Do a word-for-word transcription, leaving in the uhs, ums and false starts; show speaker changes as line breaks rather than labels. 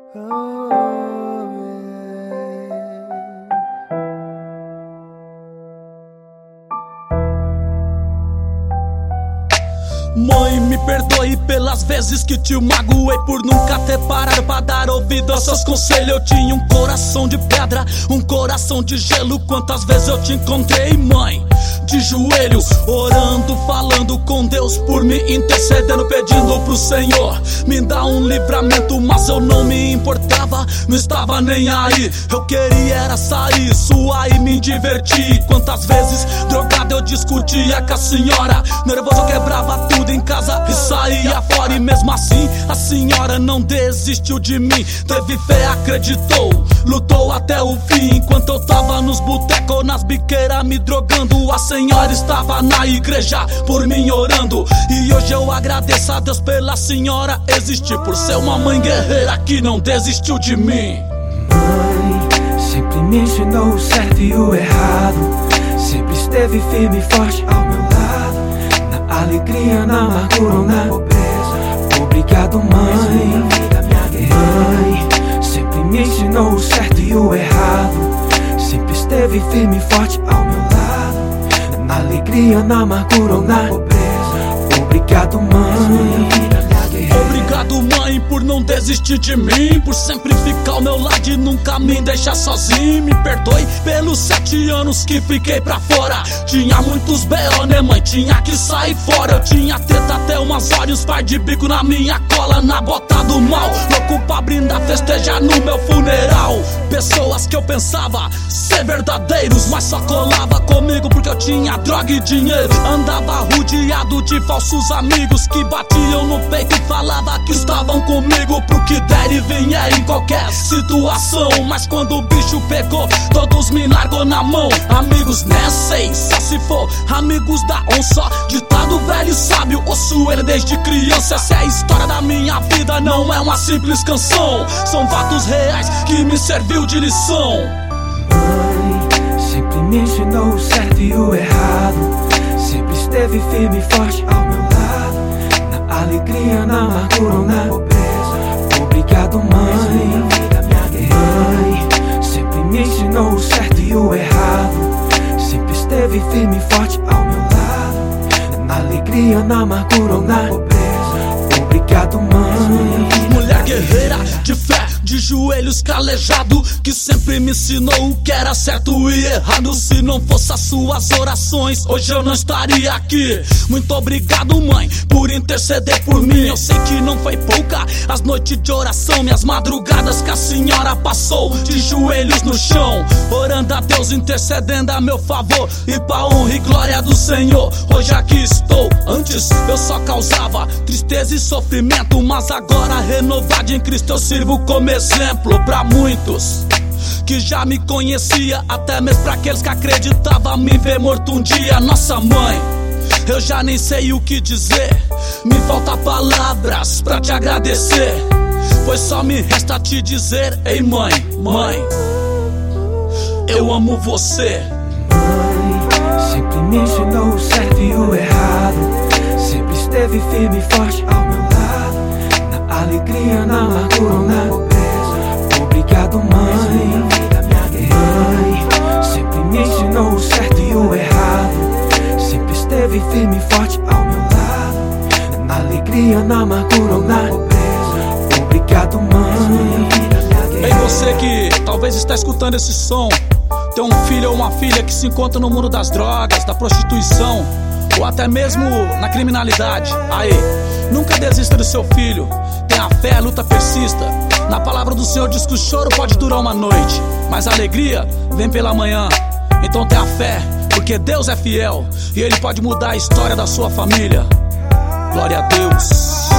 Mãe, me perdoe pelas vezes que te magoei, por nunca ter parado pra dar ouvido aos seus conselhos. Eu tinha um coração de pedra, um coração de gelo. Quantas vezes eu te encontrei, mãe, de joelhos, orando, falando com Deus por mim, intercedendo, pedindo pro Senhor me dar um livramento. Mas eu não me importava, não estava nem aí. Eu queria era sair, suar e me divertir. Quantas vezes drogado eu discutia com a senhora, nervoso eu quebrava tudo em casa e saía fora. E mesmo assim a senhora não desistiu de mim, teve fé, acreditou, lutou até o fim. Enquanto eu tava nos botecos, nas biqueiras me drogando, a senhora estava na igreja por mim orando. E hoje eu agradeço a Deus pela senhora existir, por ser uma mãe guerreira que não desistiu de mim.
Mãe, sempre me ensinou o certo e o errado, sempre esteve firme e forte ao meu lado, na alegria, na amargura ou na pobreza. Obrigado, mãe. Mãe, sempre me ensinou o certo e o errado, sempre esteve firme e forte ao meu lado, na alegria, na amargura ou na pobreza. Obrigado, mãe.
Obrigado, mãe, por não desistir de mim, por sempre ficar ao meu lado e nunca me deixar sozinho. Me perdoe pelos sete anos que fiquei pra fora. Tinha muitos B O, né, mãe? Tinha que sair fora. Eu tinha treta até umas horas, par de bico na minha cola, na bota do mal, louco pra brindar, festejar no meu funeral. Pessoas que eu pensava ser verdadeiros, mas só colava comigo porque eu tinha droga e dinheiro. Andava rodeado de falsos amigos que batiam no peito e falava que estavam comigo pro que der e vier em qualquer situação. Mas quando o bicho pegou, todos me largou na mão. Amigos, né, sei, só se for amigos da onça. Ditado velho e sábio, ouço ele desde criança. Essa é a história da minha vida, não é uma simples canção, são fatos reais que me serviu de lição.
Mãe, sempre me ensinou o certo e o errado, sempre esteve firme e forte ao meu lado, na alegria, na amargura ou na pobreza. Obrigado, mãe. Mãe, sempre me ensinou o certo e o errado, sempre esteve firme e forte ao meu lado, na alegria, na amargura ou na pobreza. Obrigado, mãe.
Mulher guerreira de fé, de joelhos calejado, que sempre me ensinou o que era certo e errado. Se não fosse as suas orações, hoje eu não estaria aqui. Muito obrigado, mãe, por interceder por mim. Eu sei que não foi pouca as noites de oração, minhas madrugadas que a senhora passou de joelhos no chão, orando a Deus, intercedendo a meu favor. E pra honra e glória do Senhor, hoje aqui estou. Antes eu só causava tristeza e sofrimento, mas agora renovado em Cristo eu sirvo como exemplo pra muitos que já me conhecia, até mesmo pra aqueles que acreditavam me ver morto um dia. Nossa, mãe, eu já nem sei o que dizer, me falta palavras pra te agradecer, pois só me resta te dizer: ei, mãe, mãe, eu amo você.
Mãe, sempre me ensinou o certo e o errado, sempre esteve firme e forte ao meu lado, na alegria, na amargura ou na pobreza. Obrigado, mãe. Mãe, sempre me ensinou o certo e o errado, sempre esteve firme e forte ao meu lado, na alegria, na amargura ou na pobreza. Obrigado, mãe.
Ei, você que talvez está escutando esse som, tem um filho ou uma filha que se encontra no mundo das drogas, da prostituição, ou até mesmo na criminalidade. Aí, nunca desista do seu filho, tenha fé, a luta persista. Na palavra do Senhor diz que o choro pode durar uma noite, mas a alegria vem pela manhã. Então tenha fé, porque Deus é fiel e Ele pode mudar a história da sua família. Glória a Deus.